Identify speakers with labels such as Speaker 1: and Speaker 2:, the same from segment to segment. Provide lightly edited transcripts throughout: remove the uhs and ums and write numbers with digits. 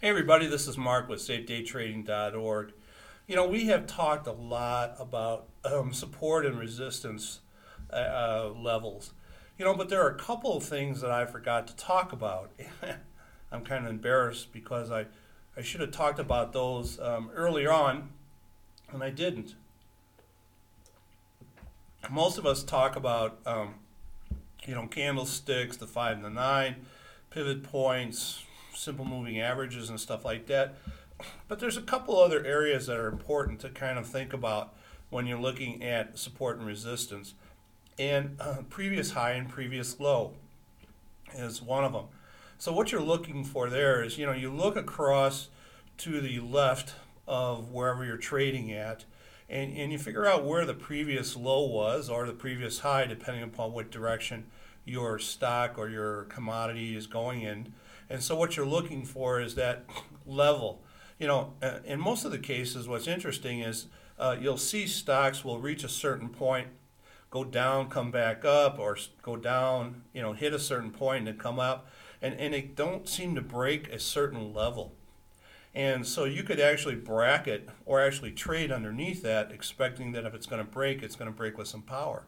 Speaker 1: Hey everybody, this is Mark with SafeDayTrading.org. We have talked a lot about support and resistance levels. But there are a couple of things that I forgot to talk about. I'm kind of embarrassed because I should have talked about those earlier on, and I didn't. Most of us talk about candlesticks, the 5 and the 9, pivot points, simple moving averages and stuff like that. But there's a couple other areas that are important to kind of think about when you're looking at support and resistance. And previous high and previous low is one of them. So what you're looking for there is, you look across to the left of wherever you're trading at, and you figure out where the previous low was or the previous high, depending upon what direction your stock or your commodity is going in. And so what you're looking for is that level. In most of the cases, what's interesting is you'll see stocks will reach a certain point, go down, come back up, or go down, hit a certain point and then come up, and they don't seem to break a certain level. And so you could actually bracket or actually trade underneath that, expecting that if it's going to break, it's going to break with some power.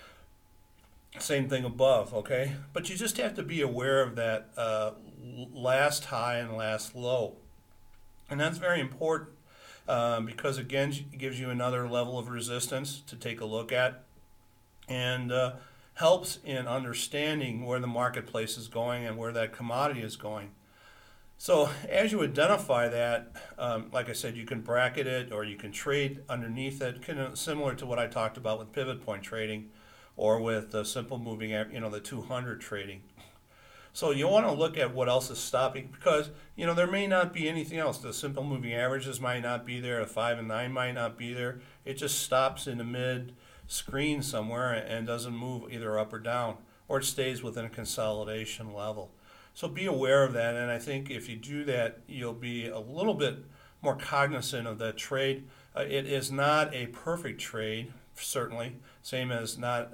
Speaker 1: Same thing above, okay? But you just have to be aware of that last high and last low. And that's very important because, again, it gives you another level of resistance to take a look at and helps in understanding where the marketplace is going and where that commodity is going. So as you identify that, like I said, you can bracket it or you can trade underneath it, similar to what I talked about with pivot point trading or with simple moving, the 200 trading. So you want to look at what else is stopping because, there may not be anything else. The simple moving averages might not be there. The 5 and 9 might not be there. It just stops in the mid screen somewhere and doesn't move either up or down, or it stays within a consolidation level. So be aware of that, and I think if you do that, you'll be a little bit more cognizant of that trade. It is not a perfect trade, certainly, same as not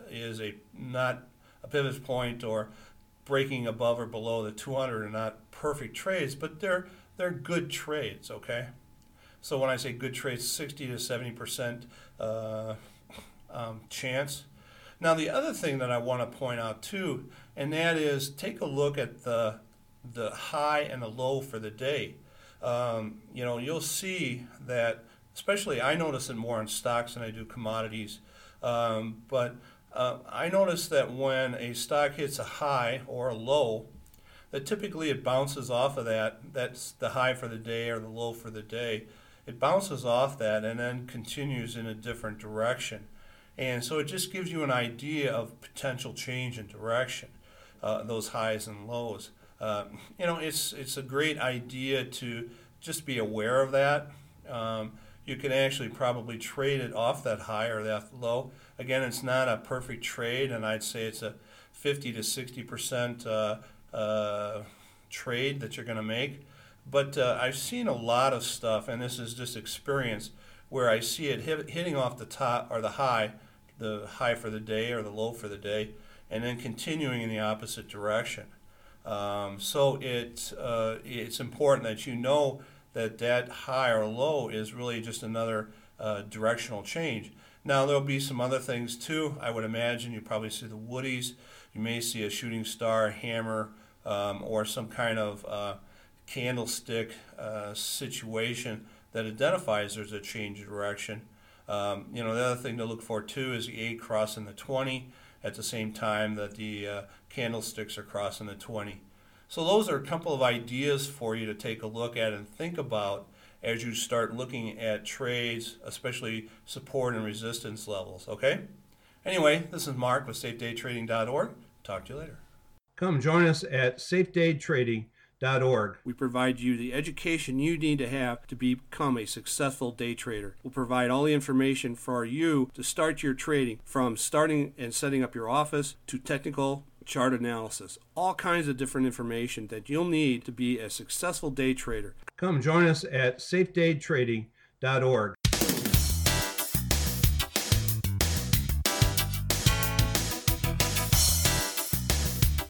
Speaker 1: a pivot point or breaking above or below the 200 are not perfect trades, but they're good trades, okay? So when I say good trades, 60 to 70% chance. Now the other thing that I want to point out too, and that is take a look at the high and the low for the day. You'll see that, especially I notice it more in stocks than I do commodities, but I notice that when a stock hits a high or a low, that typically it bounces off of that. That's the high for the day or the low for the day. It bounces off that and then continues in a different direction. And so it just gives you an idea of potential change in direction, those highs and lows. It's a great idea to just be aware of that. You can actually probably trade it off that high or that low. Again, it's not a perfect trade, and I'd say it's a 50 to 60% trade that you're going to make. But I've seen a lot of stuff, and this is just experience, where I see it hitting off the top or the high for the day or the low for the day, and then continuing in the opposite direction. So it's important that you know that high or low is really just another directional change. Now there'll be some other things too. I would imagine you probably see the woodies. You may see a shooting star, a hammer, or some kind of candlestick situation that identifies there's a change of direction. The other thing to look for too is the 8 crossing the 20 at the same time that the candlesticks are crossing the 20. So those are a couple of ideas for you to take a look at and think about as you start looking at trades, especially support and resistance levels, okay? Anyway, this is Mark with SafeDayTrading.org. Talk to you later. Come join us at SafeDayTrading.org. We provide you the education you need to have to become a successful day trader. We'll provide all the information for you to start your trading, from starting and setting up your office to technical chart analysis, all kinds of different information that you'll need to be a successful day trader. Come join us at SafeDayTrading.org.